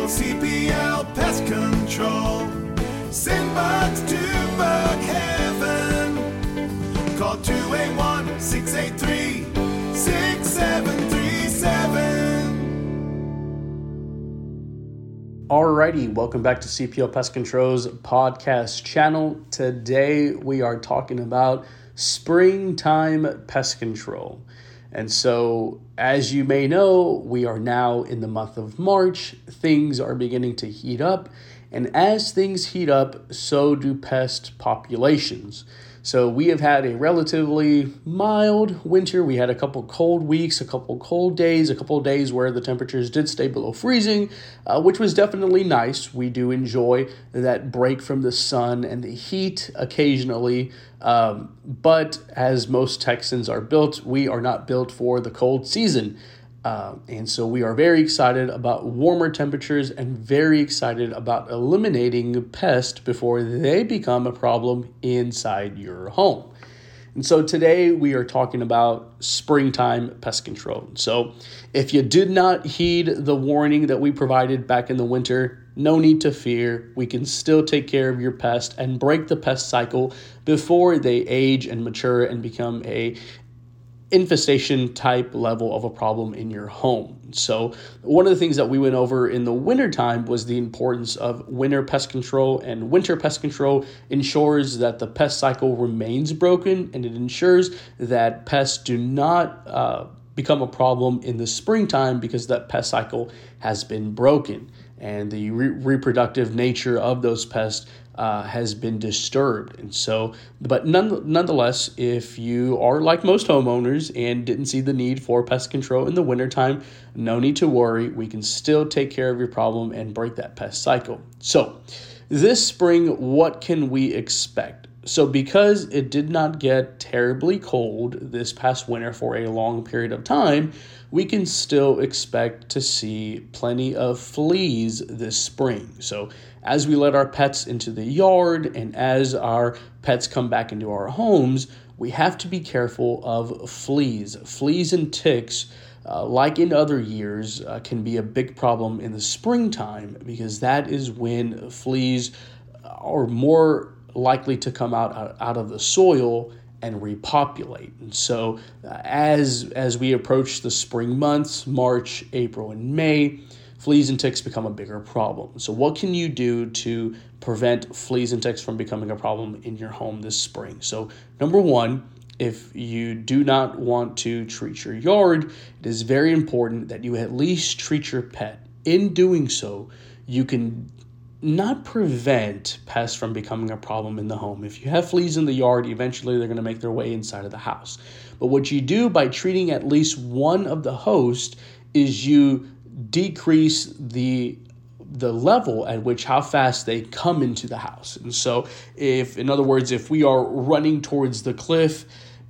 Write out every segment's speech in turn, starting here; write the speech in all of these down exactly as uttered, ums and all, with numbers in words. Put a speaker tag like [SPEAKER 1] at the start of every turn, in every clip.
[SPEAKER 1] C P L Pest Control. Send bugs to bug heaven. Call two eight one, six eight three, six seven three seven.
[SPEAKER 2] Alrighty, welcome back to C P L Pest Control's podcast channel. Today we are talking about springtime pest control. And so, as you may know, we are now in the month of March. Things are beginning to heat up. And as things heat up, so do pest populations. So we have had a relatively mild winter. We had a couple cold weeks, a couple cold days, a couple days where the temperatures did stay below freezing, uh, which was definitely nice. We do enjoy that break from the sun and the heat occasionally. Um, but as most Texans are built, we are not built for the cold season. Uh, and so we are very excited about warmer temperatures and very excited about eliminating pests before they become a problem inside your home. And so today we are talking about springtime pest control. So if you did not heed the warning that we provided back in the winter, no need to fear. We can still take care of your pest and break the pest cycle before they age and mature and become a infestation type level of a problem in your home. So one of the things that we went over in the wintertime was the importance of winter pest control, and winter pest control ensures that the pest cycle remains broken, and it ensures that pests do not uh, become a problem in the springtime because that pest cycle has been broken and the re- reproductive nature of those pests Uh, has been disturbed. And so, but none, nonetheless, if you are like most homeowners and didn't see the need for pest control in the wintertime, no need to worry. We can still take care of your problem and break that pest cycle. So this spring, what can we expect? So because it did not get terribly cold this past winter for a long period of time, we can still expect to see plenty of fleas this spring. So as we let our pets into the yard and as our pets come back into our homes, we have to be careful of fleas. Fleas and ticks, uh, like in other years, uh, can be a big problem in the springtime because that is when fleas are more likely to come out out of the soil and repopulate. And so uh, as as we approach the spring months, March, April, and May, fleas and ticks become a bigger problem. So what can you do to prevent fleas and ticks from becoming a problem in your home this spring? So number one, if you do not want to treat your yard, it is very important that you at least treat your pet. In doing so, you can not prevent pests from becoming a problem in the home. If you have fleas in the yard, eventually they're going to make their way inside of the house. But what you do by treating at least one of the hosts is you decrease the the level at which how fast they come into the house. And so if, in other words, if we are running towards the cliff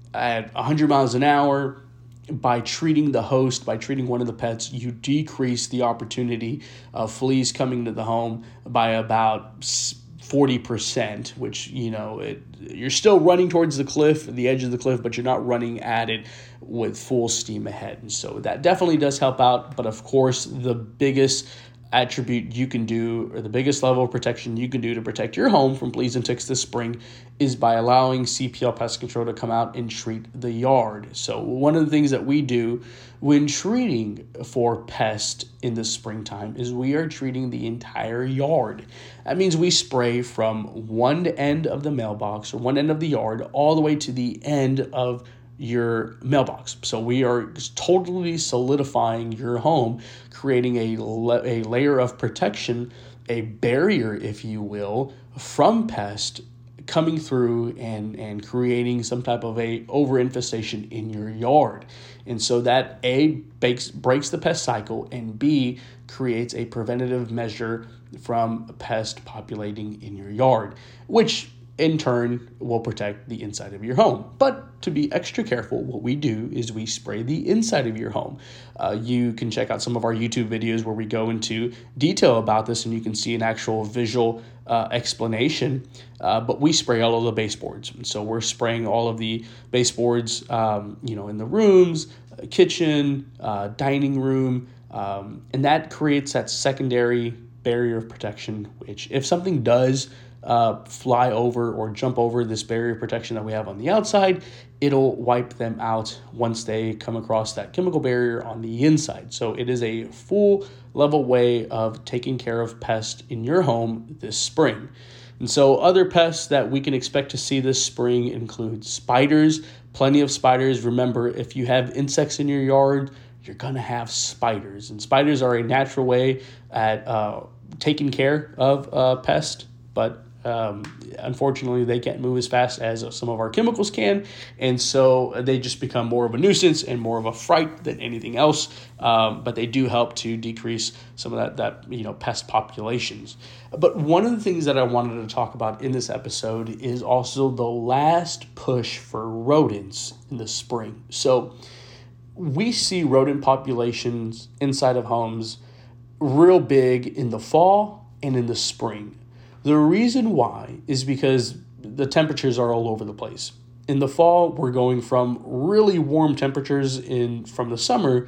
[SPEAKER 2] at one hundred miles an hour, by treating the host, by treating one of the pets, you decrease the opportunity of fleas coming to the home by about forty percent, which, you know, it, you're still running towards the cliff, the edge of the cliff, but you're not running at it with full steam ahead. And so that definitely does help out. But of course, the biggest attribute you can do, or the biggest level of protection you can do to protect your home from fleas and ticks this spring, is by allowing C P L Pest Control to come out and treat the yard. So one of the things that we do when treating for pests in the springtime is we are treating the entire yard. That means we spray from one end of the mailbox or one end of the yard all the way to the end of your mailbox. So we are totally solidifying your home, creating a, la- a layer of protection, a barrier, if you will, from pests coming through and, and creating some type of a overinfestation in your yard. And so that A, breaks, breaks the pest cycle, and B, creates a preventative measure from pest populating in your yard, which in turn will protect the inside of your home. But to be extra careful, what we do is we spray the inside of your home. Uh, you can check out some of our YouTube videos where we go into detail about this, and you can see an actual visual uh, explanation. Uh, but we spray all of the baseboards. And so we're spraying all of the baseboards, um, you know, in the rooms, kitchen, uh, dining room, um, and that creates that secondary barrier of protection, which if something does uh, fly over or jump over this barrier of protection that we have on the outside, it'll wipe them out once they come across that chemical barrier on the inside. So it is a full level way of taking care of pests in your home this spring. And so other pests that we can expect to see this spring include spiders, plenty of spiders. Remember, if you have insects in your yard, you're going to have spiders. And spiders are a natural way at uh, taking care of uh, pests, but um, unfortunately they can't move as fast as some of our chemicals can. And so they just become more of a nuisance and more of a fright than anything else. Um, but they do help to decrease some of that, that, you know, pest populations. But one of the things that I wanted to talk about in this episode is also the last push for rodents in the spring. So we see rodent populations inside of homes real big in the fall and in the spring. The reason why is because the temperatures are all over the place. In the fall, we're going from really warm temperatures in from the summer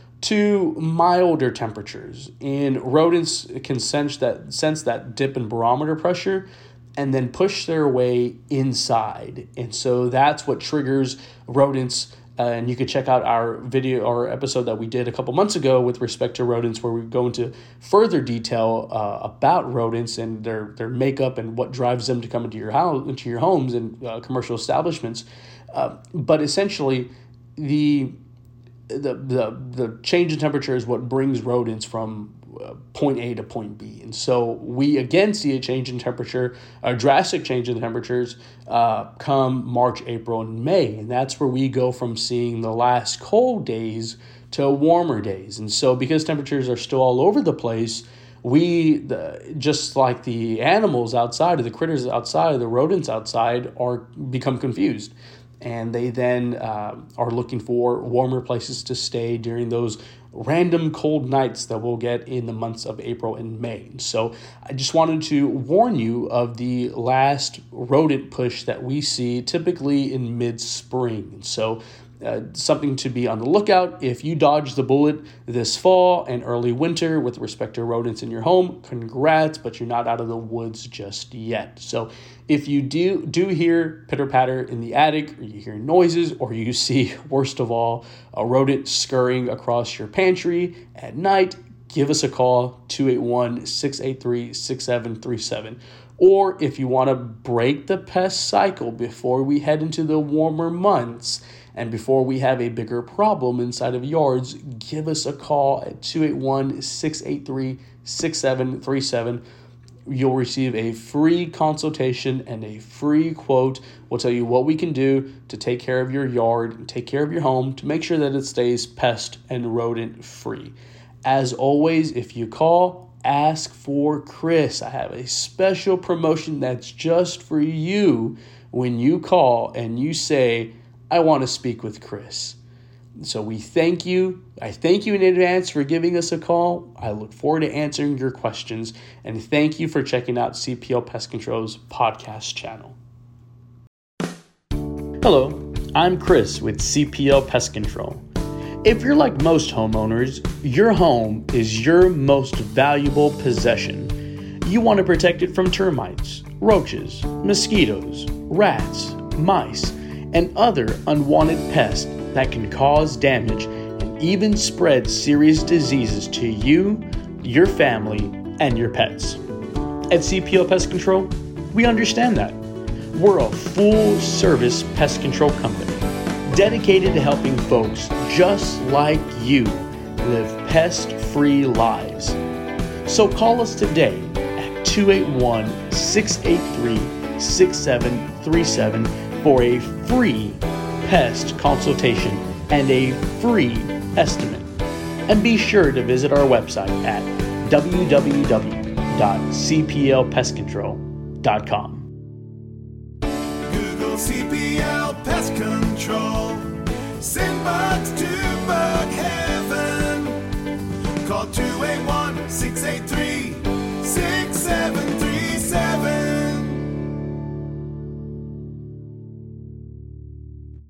[SPEAKER 2] to milder temperatures. And rodents can sense that sense that dip in barometer pressure and then push their way inside. And so that's what triggers rodents. Uh, and you could check out our video or episode that we did a couple months ago with respect to rodents, where we go into further detail uh, about rodents and their their makeup and what drives them to come into your house, into your homes and uh, commercial establishments. Uh, but essentially, the the the the change in temperature is what brings rodents from Uh, point A to point B. And so we again see a change in temperature, a drastic change in temperatures uh, come March, April, and May. And that's where we go from seeing the last cold days to warmer days. And so because temperatures are still all over the place, we, the, just like the animals outside, or the critters outside, the rodents outside, are become confused. And they then uh, are looking for warmer places to stay during those random cold nights that we'll get in the months of April and May. So I just wanted to warn you of the last rodent push that we see typically in mid-spring. So uh, something to be on the lookout. If you dodge the bullet this fall and early winter with respect to rodents in your home, congrats, but you're not out of the woods just yet. So if you do do hear pitter-patter in the attic, or you hear noises, or you see, worst of all, a rodent scurrying across your pantry at night, give us a call, two eight one, six eight three, six seven three seven. Or if you want to break the pest cycle before we head into the warmer months and before we have a bigger problem inside of yards, give us a call at two eight one, six eight three, six seven three seven. You'll receive a free consultation and a free quote. We'll tell you what we can do to take care of your yard and take care of your home to make sure that it stays pest and rodent free. As always, if you call, ask for Chris. I have a special promotion that's just for you when you call and you say, I want to speak with Chris. So we thank you. I thank you in advance for giving us a call. I look forward to answering your questions. And thank you for checking out C P L Pest Control's podcast channel. Hello, I'm Chris with C P L Pest Control. If you're like most homeowners, your home is your most valuable possession. You want to protect it from termites, roaches, mosquitoes, rats, mice, and other unwanted pests that can cause damage and even spread serious diseases to you, your family, and your pets. At C P L Pest Control, we understand that. We're a full-service pest control company dedicated to helping folks just like you live pest-free lives. So call us today at two eight one, six eight three, six seven three seven for a free pest consultation and a free estimate. And be sure to visit our website at w w w dot c p l pest control dot com.
[SPEAKER 1] Google C P L Pest Control. Send bugs to bugs.